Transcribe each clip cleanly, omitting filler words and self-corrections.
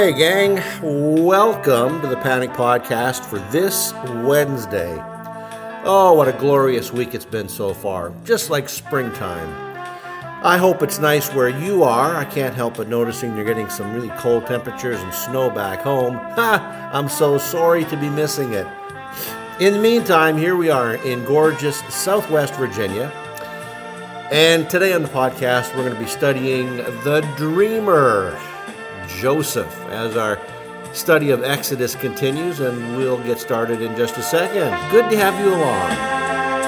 Hey gang, welcome to the Panic Podcast for this Wednesday. Oh, what a glorious week it's been so far, just like springtime. I hope it's nice where you are. I can't help but noticing you're getting some really cold temperatures and snow back home. Ha! I'm so sorry to be missing it. In the meantime, here we are in gorgeous Southwest Virginia. And today on the podcast, we're going to be studying the Dreamer, Joseph, as our study of Exodus continues, and we'll get started in just a second. Good to have you along.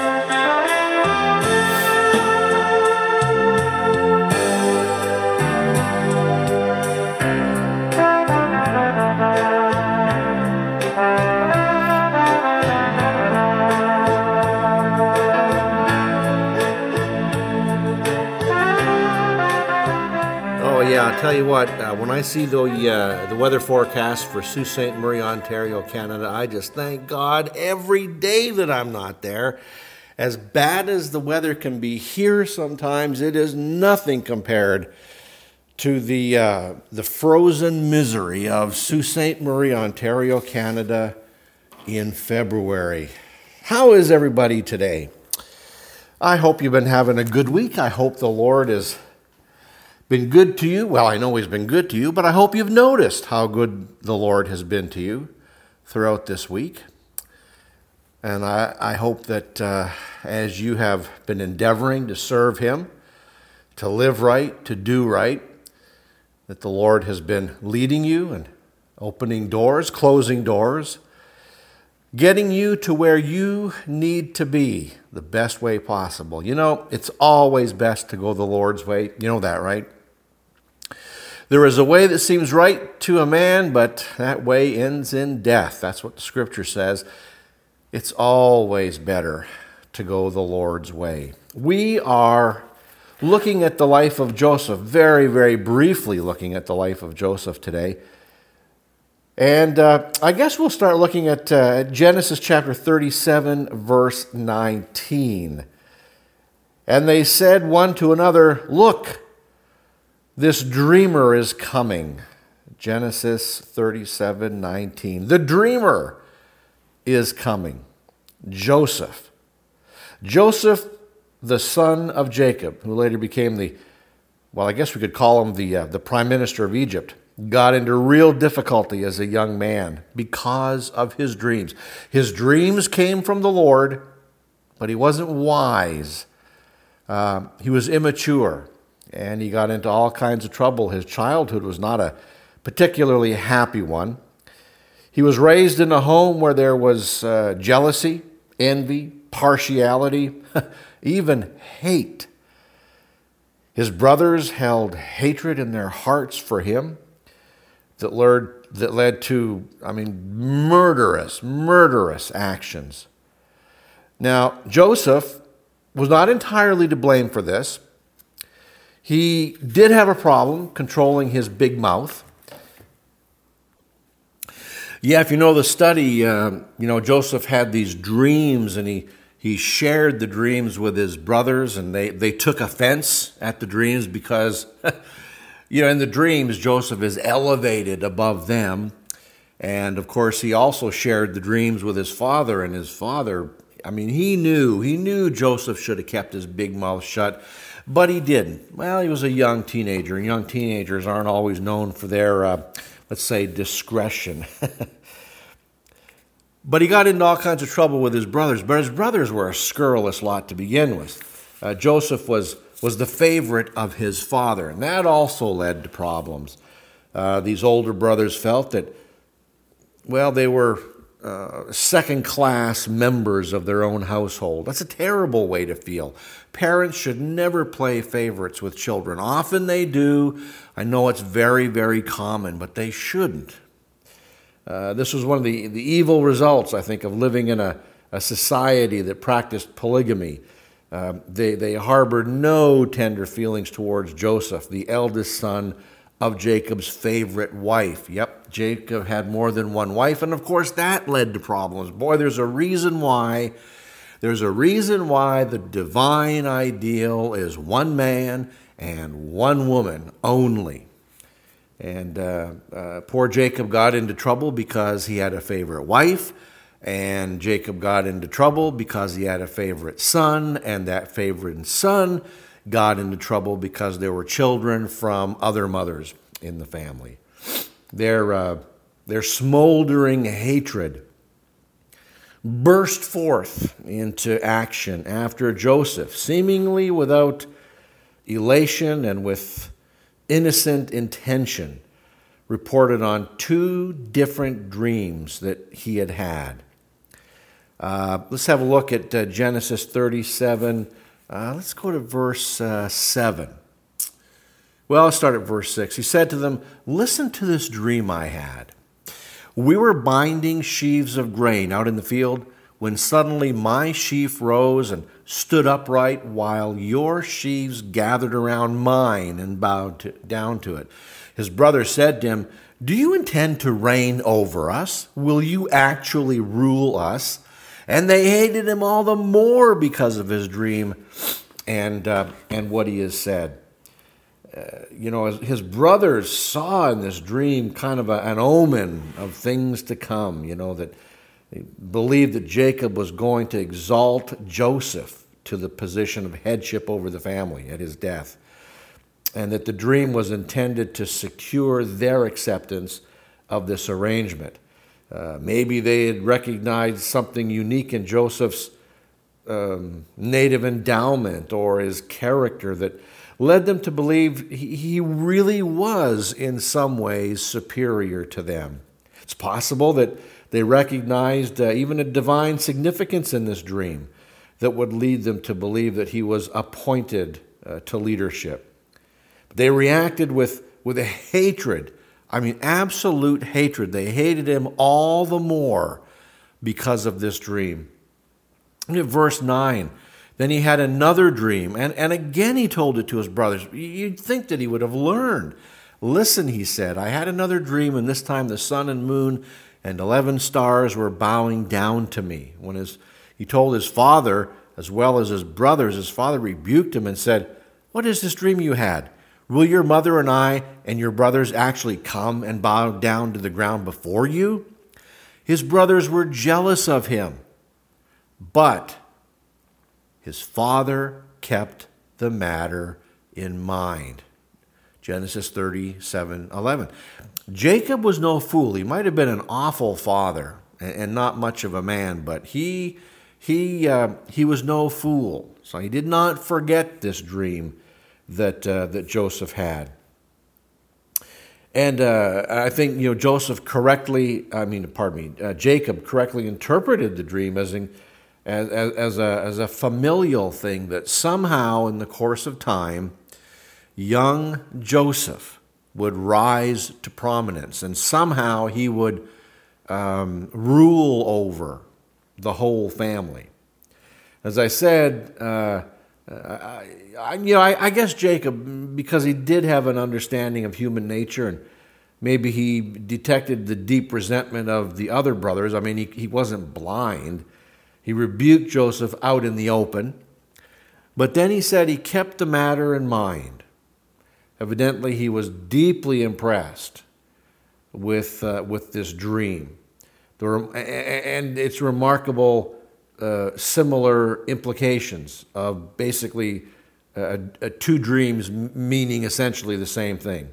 I'll tell you what, when I see the weather forecast for Sault Ste. Marie, Ontario, Canada, I just thank God every day that I'm not there. As bad as the weather can be here sometimes, it is nothing compared to the frozen misery of Sault Ste. Marie, Ontario, Canada in February. How is everybody today? I hope you've been having a good week. I hope the Lord has been good to you. Well, I know He's been good to you, but I hope you've noticed how good the Lord has been to you throughout this week. And I hope that as you have been endeavoring to serve Him, to live right, to do right, that the Lord has been leading you and opening doors, closing doors, getting you to where you need to be the best way possible. You know, it's always best to go the Lord's way. You know that, right? There is a way that seems right to a man, but that way ends in death. That's what the Scripture says. It's always better to go the Lord's way. We are looking at the life of Joseph, very, very briefly looking at the life of Joseph today. And I guess we'll start looking at Genesis chapter 37, verse 19. And they said one to another, "Look, this dreamer is coming." Genesis 37:19. The dreamer is coming. Joseph, the son of Jacob, who later became I guess we could call him the prime minister of Egypt, got into real difficulty as a young man because of his dreams. His dreams came from the Lord, but he wasn't wise. He was immature. And he got into all kinds of trouble. His childhood was not a particularly happy one. He was raised in a home where there was jealousy, envy, partiality, even hate. His brothers held hatred in their hearts for him that led to, murderous actions. Now, Joseph was not entirely to blame for this. He did have a problem controlling his big mouth. Yeah, if you know the study, Joseph had these dreams, and he shared the dreams with his brothers, and they took offense at the dreams because, in the dreams, Joseph is elevated above them. And, of course, he also shared the dreams with his father, and his father, he knew Joseph should have kept his big mouth shut. But he didn't. Well, he was a young teenager, and young teenagers aren't always known for their, discretion. But he got into all kinds of trouble with his brothers. But his brothers were a scurrilous lot to begin with. Joseph was the favorite of his father, and that also led to problems. These older brothers felt that, they were second-class members of their own household. That's a terrible way to feel. Parents should never play favorites with children. Often they do. I know it's very, very common, but they shouldn't. This was one of the evil results, I think, of living in a society that practiced polygamy. They harbored no tender feelings towards Joseph, the eldest son of Jacob's favorite wife. Yep, Jacob had more than one wife, and of course that led to problems. Boy, there's a reason why the divine ideal is one man and one woman only. And poor Jacob got into trouble because he had a favorite wife, and Jacob got into trouble because he had a favorite son, and that favorite son got into trouble because there were children from other mothers in the family. Their smoldering hatred burst forth into action after Joseph, seemingly without elation and with innocent intention, reported on 2 different dreams that he had had. Let's have a look at Genesis 37. Let's go to verse 7. Well, let's start at verse 6. He said to them, "Listen to this dream I had. We were binding sheaves of grain out in the field when suddenly my sheaf rose and stood upright while your sheaves gathered around mine and bowed down to it." His brother said to him, "Do you intend to reign over us? Will you actually rule us?" And they hated him all the more because of his dream and what he has said. His brothers saw in this dream kind of an omen of things to come, that they believed that Jacob was going to exalt Joseph to the position of headship over the family at his death, and that the dream was intended to secure their acceptance of this arrangement. Maybe they had recognized something unique in Joseph's native endowment or his character that led them to believe he really was in some ways superior to them. It's possible that they recognized even a divine significance in this dream that would lead them to believe that he was appointed to leadership. They reacted with a hatred, absolute hatred. They hated him all the more because of this dream. Look at verse 9. Then he had another dream, and again he told it to his brothers. You'd think that he would have learned. "Listen," he said, "I had another dream, and this time the sun and moon and 11 stars were bowing down to me." When he told his father, as well as his brothers, his father rebuked him and said, "What is this dream you had? Will your mother and I and your brothers actually come and bow down to the ground before you?" His brothers were jealous of him, but his father kept the matter in mind. Genesis 37:11. Jacob was no fool. He might have been an awful father and not much of a man, but he was no fool. So he did not forget this dream that Joseph had. And I think Jacob correctly interpreted the dream as a familial thing, that somehow in the course of time, young Joseph would rise to prominence, and somehow he would rule over the whole family. As I said, I guess Jacob, because he did have an understanding of human nature, and maybe he detected the deep resentment of the other brothers. He wasn't blind. He rebuked Joseph out in the open, but then he said he kept the matter in mind. Evidently, he was deeply impressed with this dream. And its remarkable similar implications of basically 2 dreams meaning essentially the same thing.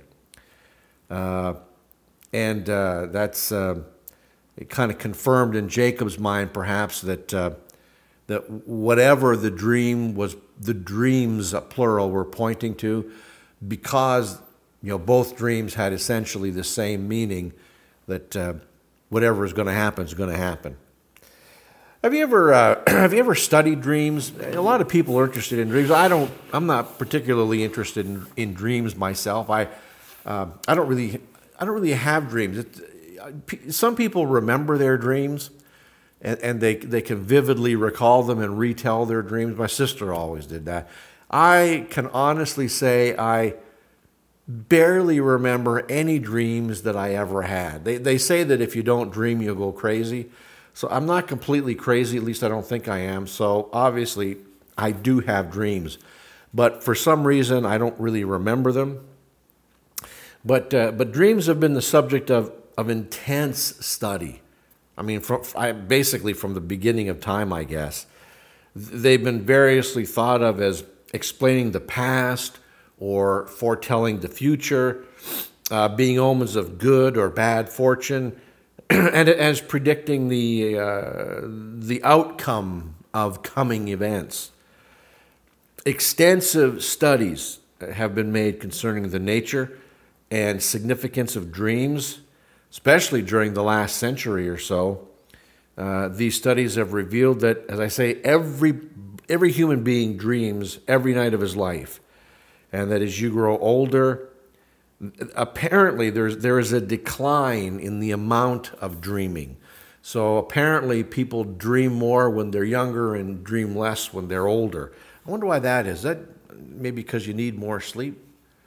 That's it kind of confirmed in Jacob's mind, perhaps, that whatever the dream was, the dreams, plural, were pointing to, because both dreams had essentially the same meaning, that whatever is going to happen is going to happen. Have you ever studied dreams? A lot of people are interested in dreams. I'm not particularly interested in dreams myself. I don't really have dreams. Some people remember their dreams, and they can vividly recall them and retell their dreams. My sister always did that. I can honestly say I barely remember any dreams that I ever had. They say that if you don't dream, you'll go crazy. So I'm not completely crazy, at least I don't think I am. So obviously I do have dreams. But for some reason, I don't really remember them. But dreams have been the subject of intense study. I mean, basically from the beginning of time, I guess. They've been variously thought of as explaining the past or foretelling the future, being omens of good or bad fortune, and as predicting the outcome of coming events. Extensive studies have been made concerning the nature and significance of dreams, especially during the last century or so. These studies have revealed that, as I say, every human being dreams every night of his life, and that as you grow older, apparently there is a decline in the amount of dreaming. So apparently people dream more when they're younger and dream less when they're older. I wonder why that is. Is that maybe because you need more sleep?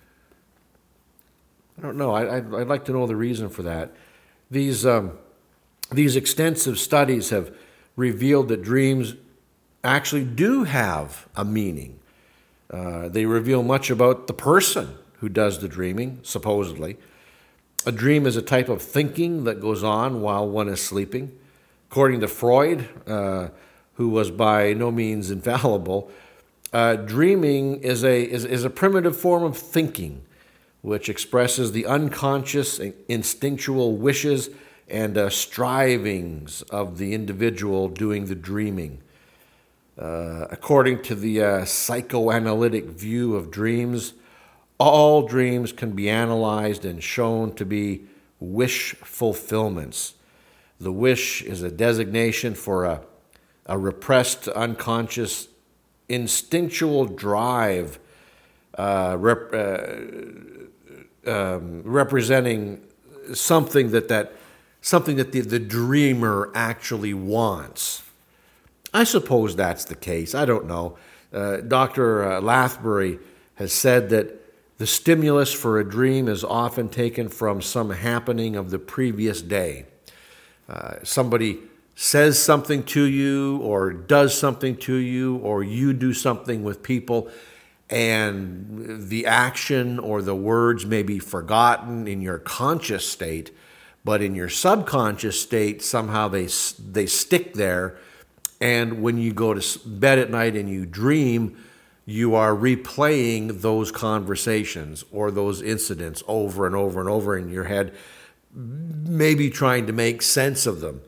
I don't know. I'd like to know the reason for that. These extensive studies have revealed that dreams actually do have a meaning. They reveal much about the person who does the dreaming, supposedly. A dream is a type of thinking that goes on while one is sleeping. According to Freud, who was by no means infallible, dreaming is a primitive form of thinking, which expresses the unconscious, instinctual wishes and strivings of the individual doing the dreaming. According to the psychoanalytic view of dreams, all dreams can be analyzed and shown to be wish fulfillments. The wish is a designation for a repressed, unconscious, instinctual drive representing something that the dreamer actually wants. I suppose that's the case. I don't know. Dr. Lathbury has said that the stimulus for a dream is often taken from some happening of the previous day. Somebody says something to you or does something to you, or you do something with people, and the action or the words may be forgotten in your conscious state, but in your subconscious state, somehow they stick there. And when you go to bed at night and you dream, you are replaying those conversations or those incidents over and over and over in your head, maybe trying to make sense of them,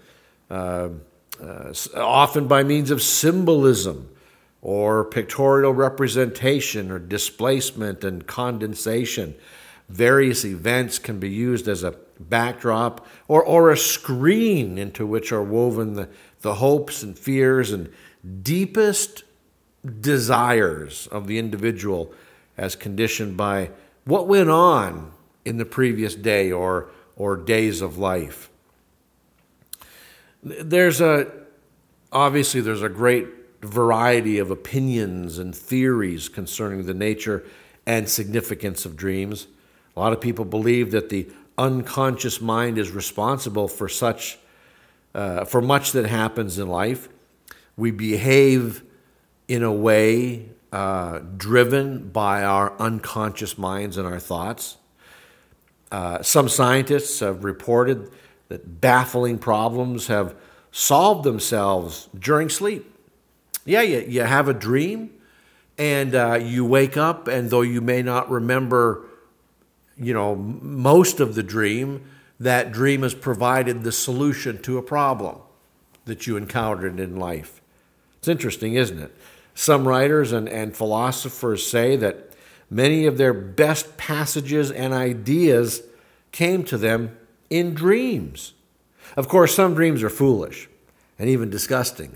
often by means of symbolism or pictorial representation or displacement and condensation. Various events can be used as a backdrop or a screen into which are woven the hopes and fears and deepest desires of the individual as conditioned by what went on in the previous day or days of life. Obviously there's a great variety of opinions and theories concerning the nature and significance of dreams. A lot of people believe that the unconscious mind is responsible for much that happens in life. We behave in a way driven by our unconscious minds and our thoughts. Some scientists have reported that baffling problems have solved themselves during sleep. Yeah, you have a dream, and you wake up, and though you may not remember, most of the dream, that dream has provided the solution to a problem that you encountered in life. It's interesting, isn't it? Some writers and philosophers say that many of their best passages and ideas came to them in dreams. Of course, some dreams are foolish and even disgusting.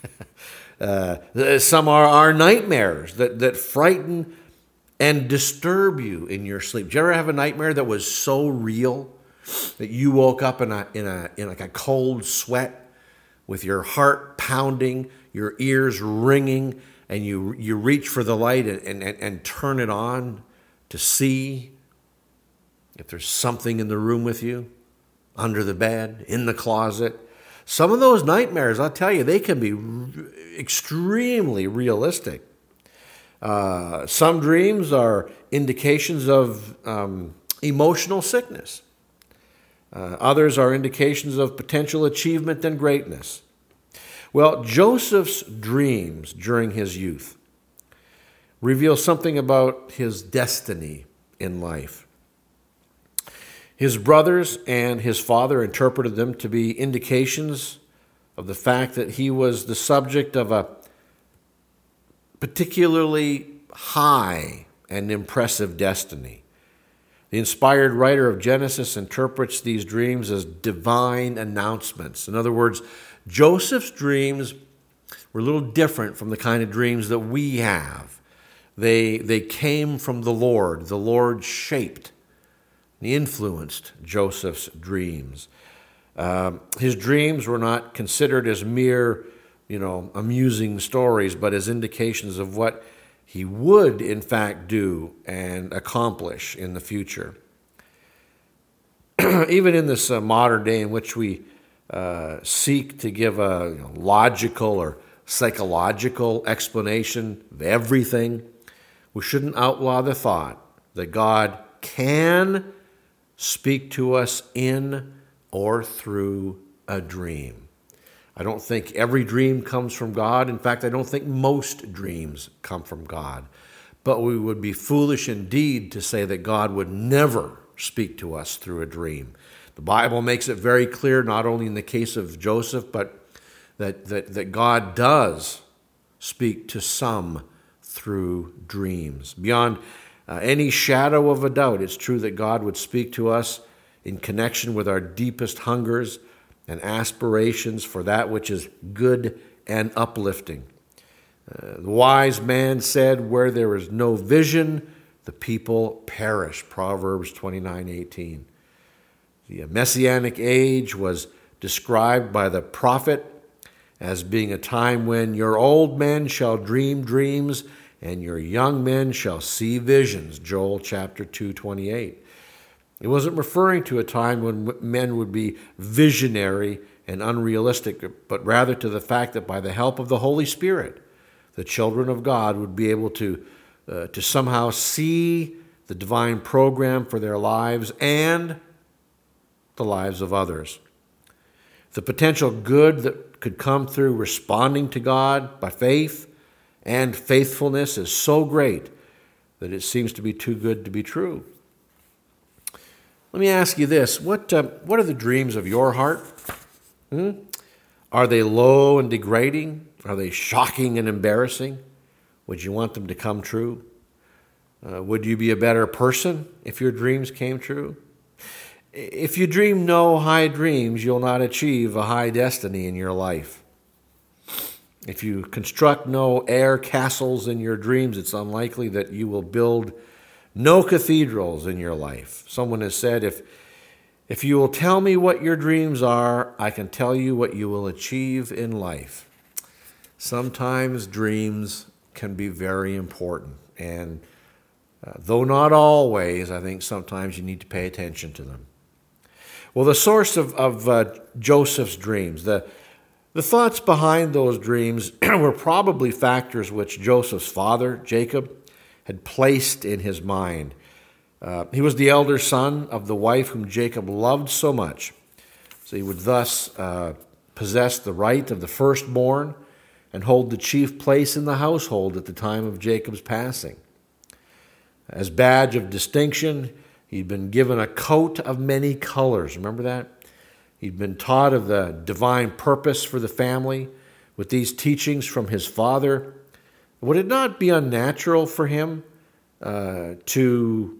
Some are nightmares that frighten and disturb you in your sleep. Did you ever have a nightmare that was so real that you woke up in like a cold sweat, with your heart pounding, your ears ringing, and you reach for the light and turn it on to see if there's something in the room with you, under the bed, in the closet? Some of those nightmares, I'll tell you, they can be extremely realistic. Some dreams are indications of emotional sickness. Others are indications of potential achievement and greatness. Well, Joseph's dreams during his youth reveal something about his destiny in life. His brothers and his father interpreted them to be indications of the fact that he was the subject of a particularly high and impressive destiny. The inspired writer of Genesis interprets these dreams as divine announcements. In other words, Joseph's dreams were a little different from the kind of dreams that we have. They came from the Lord. The Lord shaped and influenced Joseph's dreams. His dreams were not considered as mere, amusing stories, but as indications of what he would, in fact, do and accomplish in the future. Even in this modern day in which we seek to give a logical or psychological explanation of everything, we shouldn't outlaw the thought that God can speak to us in or through a dream. I don't think every dream comes from God. In fact, I don't think most dreams come from God. But we would be foolish indeed to say that God would never speak to us through a dream. The Bible makes it very clear, not only in the case of Joseph, but that God does speak to some through dreams. Beyond any shadow of a doubt, it's true that God would speak to us in connection with our deepest hungers and aspirations for that which is good and uplifting. The wise man said, "Where there is no vision, the people perish," Proverbs 29:18. The Messianic age was described by the prophet as being a time when your old men shall dream dreams and your young men shall see visions, Joel chapter 2:28. It wasn't referring to a time when men would be visionary and unrealistic, but rather to the fact that by the help of the Holy Spirit, the children of God would be able to somehow see the divine program for their lives and the lives of others. The potential good that could come through responding to God by faith and faithfulness is so great that it seems to be too good to be true. Let me ask you this. What are the dreams of your heart? Are they low and degrading? Are they shocking and embarrassing? Would you want them to come true? Would you be a better person if your dreams came true? If you dream no high dreams, you'll not achieve a high destiny in your life. If you construct no air castles in your dreams, it's unlikely that you will build no cathedrals in your life. Someone has said, if you will tell me what your dreams are, I can tell you what you will achieve in life. Sometimes dreams can be very important, and though not always, I think sometimes you need to pay attention to them. Well, the source of Joseph's dreams, the thoughts behind those dreams were probably factors which Joseph's father, Jacob, had placed in his mind. He was the elder son of the wife whom Jacob loved so much. So he would thus possess the right of the firstborn and hold the chief place in the household at the time of Jacob's passing. As badge of distinction, he'd been given a coat of many colors. Remember that? He'd been taught of the divine purpose for the family with these teachings from his father. Would it not be unnatural for him to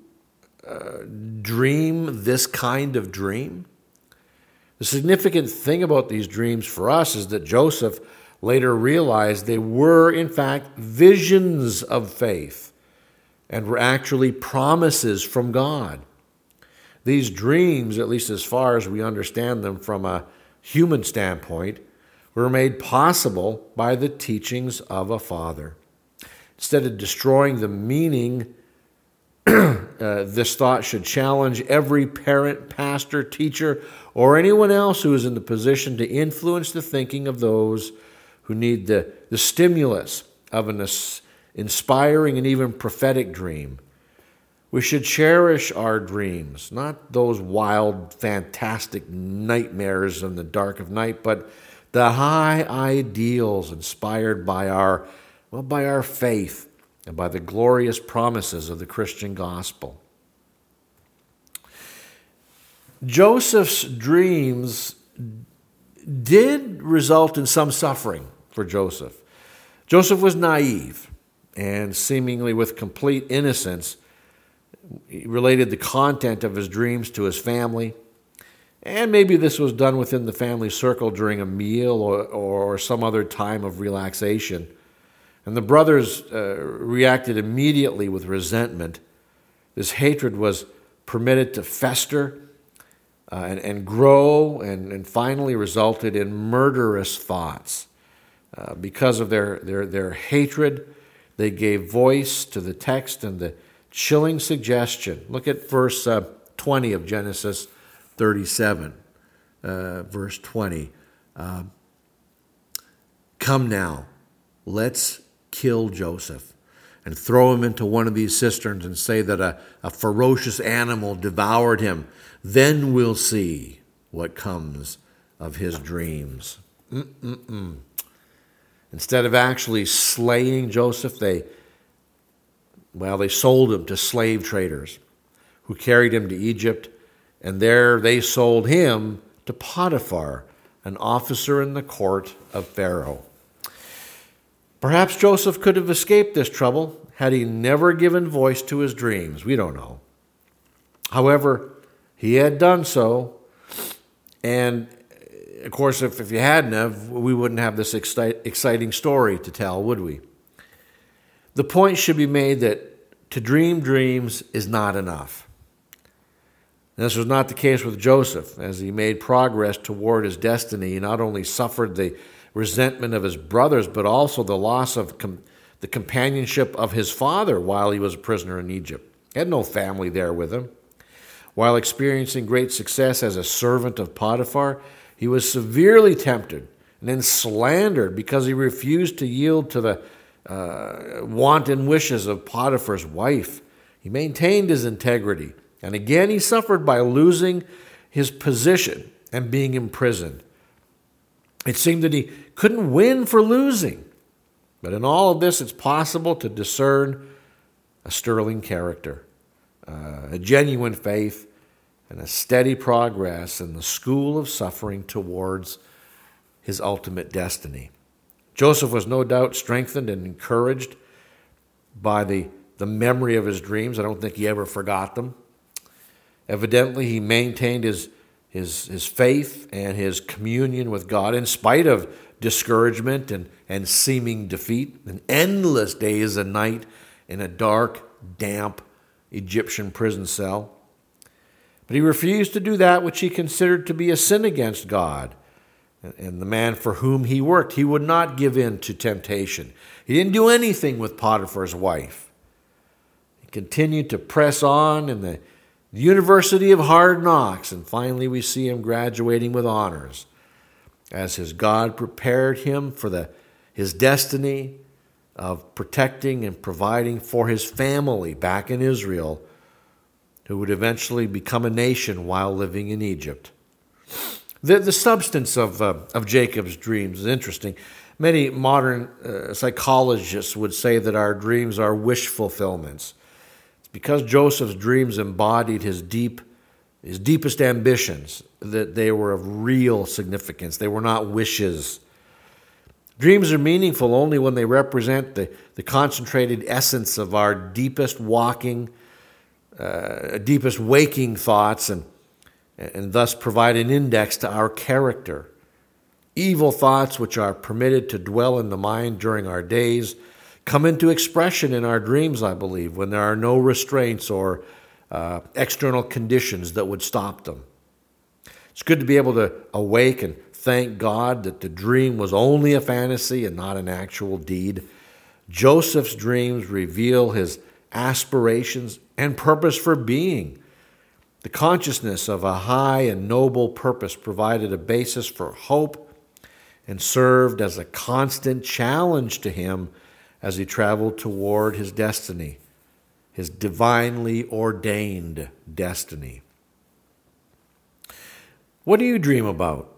dream this kind of dream? The significant thing about these dreams for us is that Joseph later realized they were, in fact, visions of faith and were actually promises from God. These dreams, at least as far as we understand them from a human standpoint, were made possible by the teachings of a father. Instead of destroying the meaning, this thought should challenge every parent, pastor, teacher, or anyone else who is in the position to influence the thinking of those who need the stimulus of an inspiring and even prophetic dream. We should cherish our dreams, not those wild, fantastic nightmares in the dark of night, but the high ideals inspired by our faith and by the glorious promises of the Christian gospel. Joseph's dreams did result in some suffering for Joseph. Joseph was naive and seemingly with complete innocence. He related the content of his dreams to his family, and maybe this was done within the family circle during a meal or some other time of relaxation. And the brothers reacted immediately with resentment. This hatred was permitted to fester and grow and finally resulted in murderous thoughts. Because of their hatred, they gave voice to the text and the chilling suggestion. Look at verse 20 of Genesis 37. Verse 20. Come now, let's kill Joseph and throw him into one of these cisterns and say that a ferocious animal devoured him. Then we'll see what comes of his dreams. Instead of actually slaying Joseph, they sold him to slave traders who carried him to Egypt, and there they sold him to Potiphar, an officer in the court of Pharaoh. Perhaps Joseph could have escaped this trouble had he never given voice to his dreams. We don't know. However, he had done so, and of course, if you hadn't, we wouldn't have this exciting story to tell, would we? The point should be made that to dream dreams is not enough. And this was not the case with Joseph. As he made progress toward his destiny, he not only suffered the resentment of his brothers, but also the loss of the companionship of his father while he was a prisoner in Egypt. He had no family there with him. While experiencing great success as a servant of Potiphar, he was severely tempted and then slandered because he refused to yield to the wanton wishes of Potiphar's wife. He maintained his integrity, and again he suffered by losing his position and being imprisoned. It seemed that he couldn't win for losing. But in all of this, it's possible to discern a sterling character, a genuine faith, and a steady progress in the school of suffering towards his ultimate destiny. Joseph was no doubt strengthened and encouraged by the memory of his dreams. I don't think he ever forgot them. Evidently, he maintained his faith and his communion with God in spite of discouragement and seeming defeat, and endless days and night in a dark, damp Egyptian prison cell. But he refused to do that which he considered to be a sin against God and the man for whom he worked. He would not give in to temptation. He didn't do anything with Potiphar's wife. He continued to press on in the University of Hard Knocks, and finally we see him graduating with honors as his God prepared him for his destiny of protecting and providing for his family back in Israel, who would eventually become a nation while living in Egypt. The substance of Jacob's dreams is interesting. Many modern psychologists would say that our dreams are wish fulfillments. It's because Joseph's dreams embodied his deepest ambitions that they were of real significance. They were not wishes. Dreams are meaningful only when they represent the concentrated essence of our deepest waking thoughts and thus provide an index to our character. Evil thoughts, which are permitted to dwell in the mind during our days, come into expression in our dreams, I believe, when there are no restraints or external conditions that would stop them. It's good to be able to awake and thank God that the dream was only a fantasy and not an actual deed. Joseph's dreams reveal his aspirations and purpose for being. The consciousness of a high and noble purpose provided a basis for hope and served as a constant challenge to him as he traveled toward his destiny, his divinely ordained destiny. What do you dream about?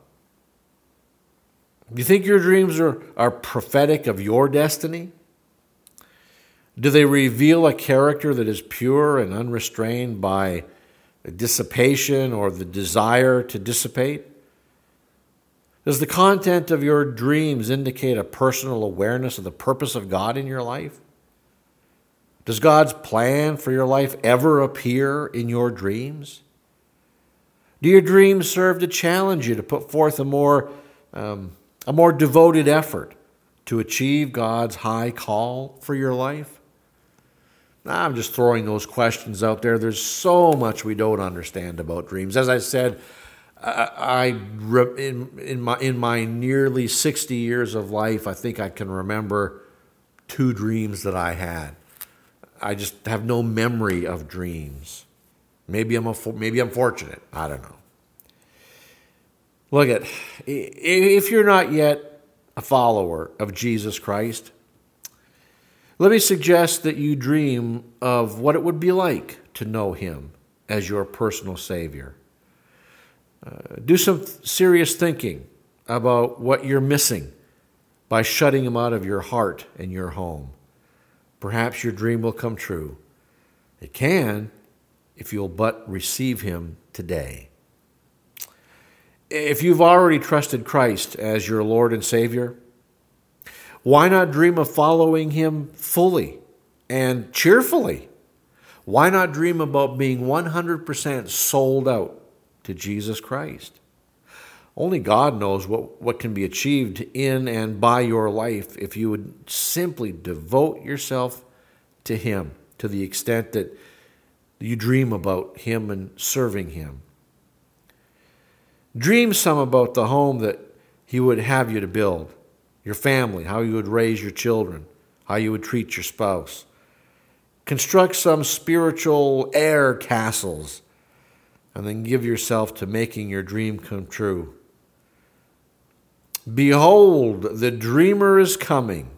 Do you think your dreams are prophetic of your destiny? Do they reveal a character that is pure and unrestrained by dissipation or the desire to dissipate? Does the content of your dreams indicate a personal awareness of the purpose of God in your life? Does God's plan for your life ever appear in your dreams? Do your dreams serve to challenge you to put forth a more devoted effort to achieve God's high call for your life? I'm just throwing those questions out there. There's so much we don't understand about dreams. As I said, in my nearly 60 years of life, I think I can remember 2 dreams that I had. I just have no memory of dreams. Maybe I'm fortunate. I don't know. Look at, if you're not yet a follower of Jesus Christ, let me suggest that you dream of what it would be like to know him as your personal Savior. Do some serious thinking about what you're missing by shutting him out of your heart and your home. Perhaps your dream will come true. It can if you'll but receive him today. If you've already trusted Christ as your Lord and Savior, why not dream of following him fully and cheerfully? Why not dream about being 100% sold out to Jesus Christ? Only God knows what can be achieved in and by your life if you would simply devote yourself to him to the extent that you dream about him and serving him. Dream some about the home that he would have you to build, your family, how you would raise your children, how you would treat your spouse. Construct some spiritual air castles and then give yourself to making your dream come true. Behold, the dreamer is coming.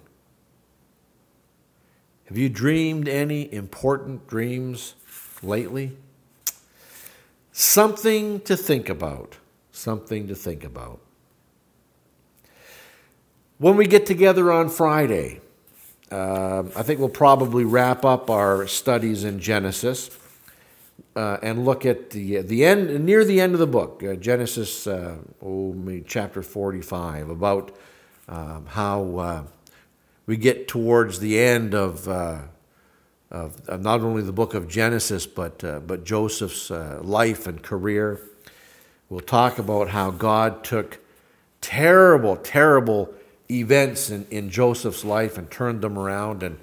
Have you dreamed any important dreams lately? Something to think about. Something to think about. When we get together on Friday, I think we'll probably wrap up our studies in Genesis and look at the end, near the end of the book, Genesis, chapter 45, about how we get towards the end of not only the book of Genesis, but Joseph's life and career. We'll talk about how God took terrible, terrible events in Joseph's life and turned them around and,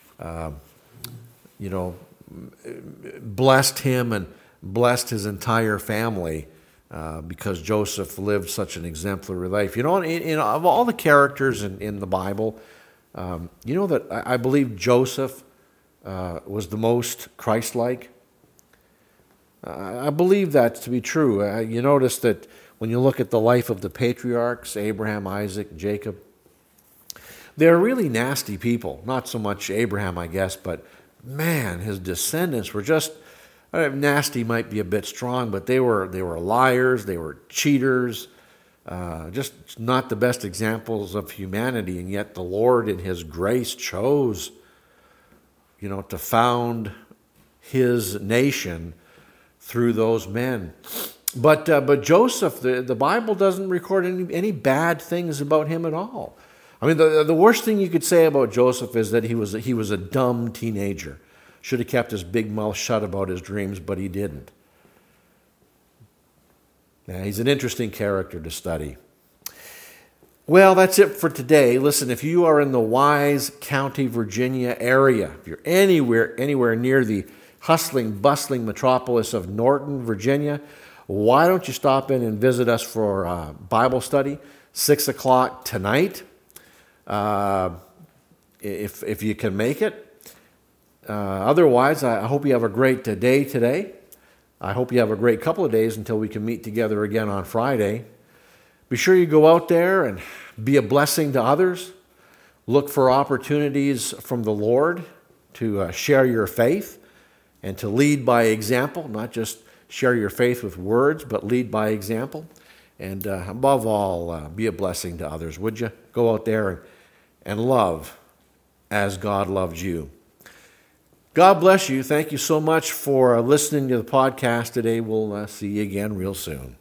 blessed him and blessed his entire family because Joseph lived such an exemplary life. Of all the characters in the Bible, that I believe Joseph was the most Christ-like. I believe that to be true. You notice that when you look at the life of the patriarchs, Abraham, Isaac, Jacob, they're really nasty people. Not so much Abraham, I guess, but man, his descendants were just, nasty might be a bit strong, but they were liars, they were cheaters, just not the best examples of humanity, and yet the Lord in his grace chose, to found his nation through those men. But Joseph, the Bible doesn't record any bad things about him at all. I mean, the worst thing you could say about Joseph is that he was a dumb teenager. Should have kept his big mouth shut about his dreams, but he didn't. Yeah, he's an interesting character to study. Well, that's it for today. Listen, if you are in the Wise County, Virginia area, if you're anywhere near the hustling, bustling metropolis of Norton, Virginia, why don't you stop in and visit us for Bible study, 6 o'clock tonight, if you can make it. Otherwise, I hope you have a great day today. I hope you have a great couple of days until we can meet together again on Friday. Be sure you go out there and be a blessing to others. Look for opportunities from the Lord to share your faith. and to lead by example, not just share your faith with words, but lead by example. And above all, be a blessing to others, would you? Go out there and love as God loved you. God bless you. Thank you so much for listening to the podcast today. We'll see you again real soon.